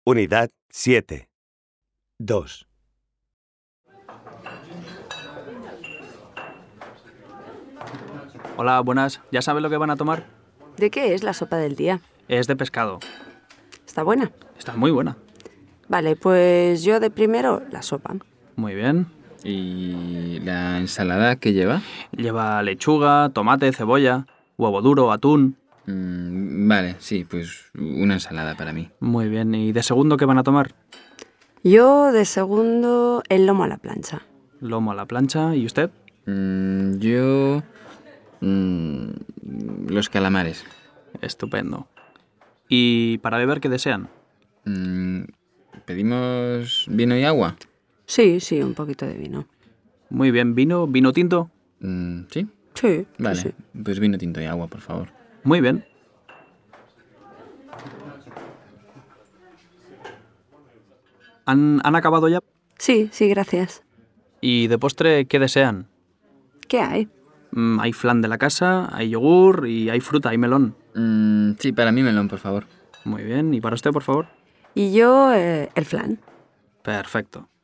Unidad 7. 2. Hola, buenas. ¿Ya saben lo que van a tomar? ¿De qué es la sopa del día? Es de pescado. ¿Está buena? Está muy buena. Vale, pues yo de primero la sopa. Muy bien. ¿Y la ensalada qué lleva? Lleva lechuga, tomate, cebolla, huevo duro, atún. Vale, sí, pues una ensalada para mí. Muy bien. ¿Y de segundo qué van a tomar? Yo de segundo el lomo a la plancha. Lomo a la plancha. ¿Y usted? Yo... los calamares. Estupendo. ¿Y para beber qué desean? ¿Pedimos vino y agua? Sí, un poquito de vino. Muy bien. ¿Vino tinto? ¿Sí? Sí, Vale, sí. pues vino tinto y agua, por favor. Muy bien. ¿Han acabado ya? Sí, gracias. ¿Y de postre qué desean? ¿Qué hay? Hay flan de la casa, hay yogur y hay fruta, hay melón. Sí, para mí melón, por favor. Muy bien. ¿Y para usted, por favor? Y yo el flan. Perfecto.